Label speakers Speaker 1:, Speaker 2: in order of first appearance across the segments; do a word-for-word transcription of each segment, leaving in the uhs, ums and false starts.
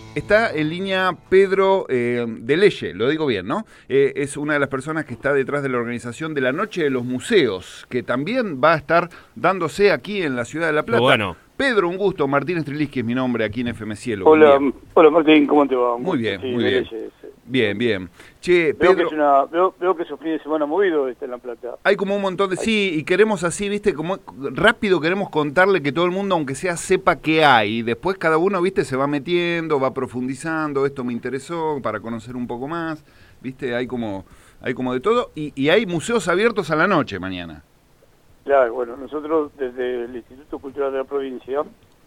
Speaker 1: Está en línea Pedro eh, Deleye, lo digo bien, ¿no? Eh, es una de las personas que está detrás de la organización de la Noche de los Museos, que también va a estar dándose aquí en la ciudad de La Plata.
Speaker 2: Bueno.
Speaker 1: Pedro, un gusto. Martín Strelitzky es mi nombre aquí en F M Cielo.
Speaker 3: Hola, hola Martín, ¿cómo te va?
Speaker 1: Muy bien,
Speaker 3: sí,
Speaker 1: muy bien.
Speaker 3: Deleye, sí.
Speaker 1: Bien, bien. Che,
Speaker 3: Veo,
Speaker 1: Pedro,
Speaker 3: que es una, veo, veo que es un fin de semana movido este en La Plata.
Speaker 1: hay como un montón de... Sí, y queremos así, viste, como rápido queremos contarle que todo el mundo, aunque sea, sepa qué hay. Y después cada uno, viste, se va metiendo, va profundizando. Esto me interesó para conocer un poco más. Viste, hay como, hay como de todo. Y, y hay museos abiertos a la noche mañana.
Speaker 3: Claro, bueno, nosotros desde el Instituto Cultural de la Provincia,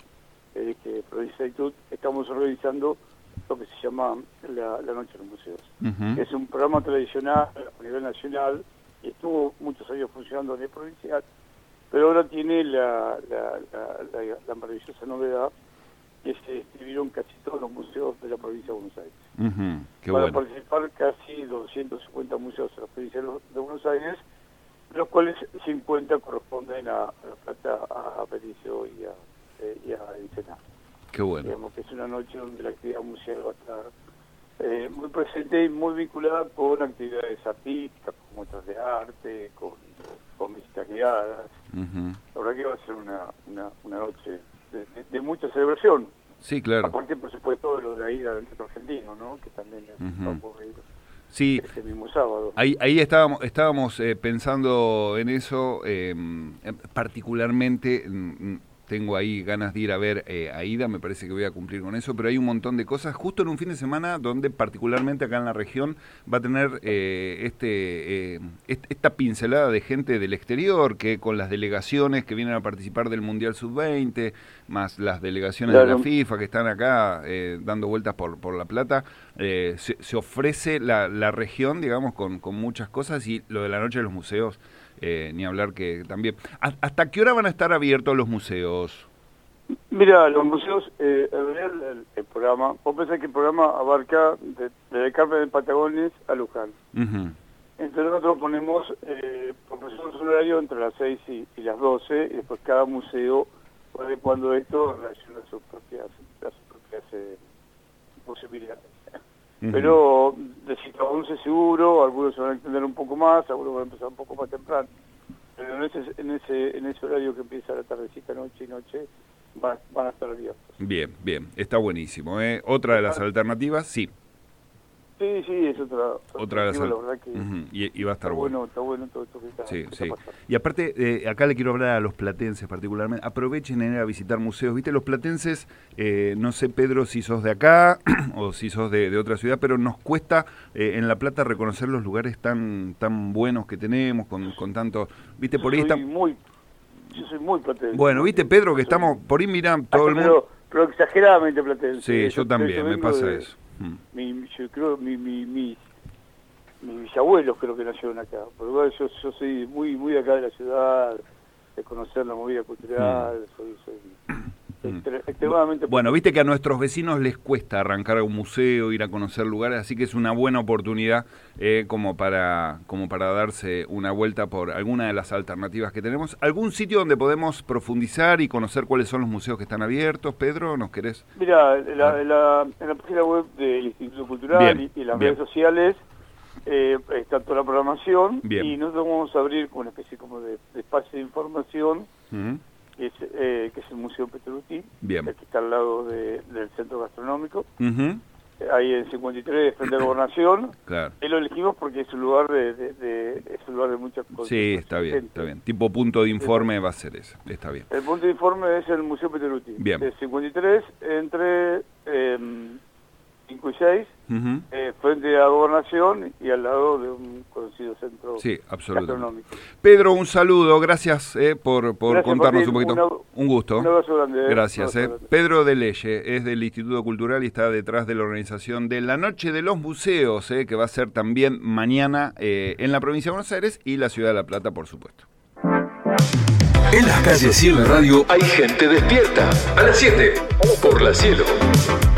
Speaker 3: eh, que Provincia de Tut, estamos organizando lo que se llama la, la Noche de los Museos.
Speaker 1: Uh-huh.
Speaker 3: Es un programa tradicional a nivel nacional y estuvo muchos años funcionando a nivel provincial, pero ahora tiene la, la, la, la, la maravillosa novedad que se inscribieron casi todos los museos de la provincia de Buenos Aires.
Speaker 1: Uh-huh. Qué
Speaker 3: Para
Speaker 1: bueno.
Speaker 3: participar casi doscientos cincuenta museos de la provincia de Buenos Aires, de los cuales cincuenta corresponden a, a La Plata, a Aparicio y a, eh, y a Ensenada.
Speaker 1: Qué bueno.
Speaker 3: Digamos que es una noche donde la actividad museal va a estar eh, muy presente y muy vinculada con actividades artísticas, con muestras de arte, con, con visitas guiadas.
Speaker 1: Uh-huh.
Speaker 3: La verdad que va a ser una, una, una noche de, de, de mucha celebración.
Speaker 1: Sí, claro.
Speaker 3: Aparte, por supuesto, de lo de ahí del Teatro Argentino, ¿no? Que también
Speaker 1: Uh-huh.
Speaker 3: va a ocurrir
Speaker 1: Sí.
Speaker 3: este mismo sábado.
Speaker 1: Ahí, ahí estábamos, estábamos eh, pensando en eso, eh, particularmente mm, tengo ahí ganas de ir a ver eh, a Aida, me parece que voy a cumplir con eso, pero hay un montón de cosas, justo en un fin de semana donde particularmente acá en la región va a tener eh, este, eh, est esta pincelada de gente del exterior, que con las delegaciones que vienen a participar del Mundial sub veinte, más las delegaciones
Speaker 3: Claro.
Speaker 1: de la FIFA que están acá eh, dando vueltas por, por La Plata, eh, se, se ofrece la, la región, digamos, con, con muchas cosas, y lo de la Noche de los Museos, eh, ni hablar que también. ¿Hasta qué hora van a estar abiertos los museos?
Speaker 3: Mira, los museos, eh, el, el, el programa, vos pensás que el programa abarca de, desde Carmen de Patagones a Luján.
Speaker 1: Uh-huh.
Speaker 3: Entonces nosotros ponemos, eh, propusimos un horario entre las seis y, y las doce, y después cada museo va adecuando esto en relación a sus propias, a sus propias eh, posibilidades. Uh-huh. Pero de si cada uno se seguro, algunos se van a extender un poco más, algunos van a empezar un poco más temprano. Pero en ese, en ese, en ese horario que empieza la tardecita, noche y noche, van, van a estar abiertos.
Speaker 1: Bien, bien, está buenísimo. ¿eh? Otra de las alternativas, sí.
Speaker 3: Sí, sí, es otra,
Speaker 1: Otra de las
Speaker 3: la verdad que
Speaker 1: uh-huh. y, y va a estar
Speaker 3: está
Speaker 1: bueno.
Speaker 3: bueno. Está bueno todo esto que está,
Speaker 1: Sí,
Speaker 3: que
Speaker 1: sí.
Speaker 3: está pasando.
Speaker 1: Y aparte, eh, acá le quiero hablar a los platenses particularmente. Aprovechen en ir a visitar museos. Viste, los platenses, eh, no sé, Pedro, si sos de acá o si sos de, de otra ciudad, pero nos cuesta eh, en La Plata reconocer los lugares tan tan buenos que tenemos, con, con tanto... Viste, por ahí
Speaker 3: Yo soy
Speaker 1: está...
Speaker 3: muy, yo soy muy platense.
Speaker 1: Bueno, viste, Pedro, que
Speaker 3: Soy-
Speaker 1: estamos... Por ahí, mirá, todo el
Speaker 3: pero,
Speaker 1: mundo...
Speaker 3: pero exageradamente platense.
Speaker 1: Sí, yo también, me
Speaker 3: vengo
Speaker 1: pasa
Speaker 3: de-
Speaker 1: eso. Mm.
Speaker 3: Mi, yo creo, mi, mi, mis, mis bisabuelos creo que nacieron acá. Pero igual yo, yo soy muy muy de acá de la ciudad, de conocer la movida cultural,
Speaker 1: Mm.
Speaker 3: soy, soy extre- extremadamente...
Speaker 1: Bueno, viste que a nuestros vecinos les cuesta arrancar a un museo, ir a conocer lugares, así que es una buena oportunidad eh, como para como para darse una vuelta por alguna de las alternativas que tenemos. ¿Algún sitio donde podemos profundizar y conocer cuáles son los museos que están abiertos, Pedro? ¿Nos querés?
Speaker 3: Mira, en la, en la, en la página web del Instituto Cultural
Speaker 1: Bien,
Speaker 3: y, y las
Speaker 1: bien.
Speaker 3: redes sociales eh, está toda la programación.
Speaker 1: Bien.
Speaker 3: Y nosotros vamos a abrir una especie como de, de espacio de información,
Speaker 1: Uh-huh.
Speaker 3: que es, eh, que es el Museo Petruti,
Speaker 1: Bien.
Speaker 3: que está al lado de, del Centro Gastronómico,
Speaker 1: Uh-huh.
Speaker 3: ahí en cincuenta y tres, frente a la Gobernación.
Speaker 1: Claro.
Speaker 3: Y lo elegimos porque es un lugar de, de, de- es un lugar de mucha
Speaker 1: Sí, está bien, está bien. Tipo punto de informe va a ser eso. Está bien.
Speaker 3: El punto de informe es el Museo Petruti.
Speaker 1: Bien.
Speaker 3: De cincuenta y tres entre eh, cinco y seis,
Speaker 1: Uh-huh.
Speaker 3: eh, frente a la Gobernación y al lado de un conocido centro
Speaker 1: Sí, absolutamente.
Speaker 3: gastronómico.
Speaker 1: Pedro, un saludo. Gracias eh, por, por
Speaker 3: Gracias,
Speaker 1: contarnos
Speaker 3: Martín.
Speaker 1: un poquito.
Speaker 3: Una-
Speaker 1: un gusto.
Speaker 3: Un abrazo grande. eh.
Speaker 1: Gracias.
Speaker 3: Un
Speaker 1: Eh.
Speaker 3: abrazo grande.
Speaker 1: Pedro Deleye es del Instituto Cultural y está detrás de la organización de la Noche de los Museos, eh, que va a ser también mañana eh, en la provincia de Buenos Aires y la ciudad de La Plata, por supuesto.
Speaker 4: En las calles y en la radio hay gente despierta. A las siete, por la Cielo.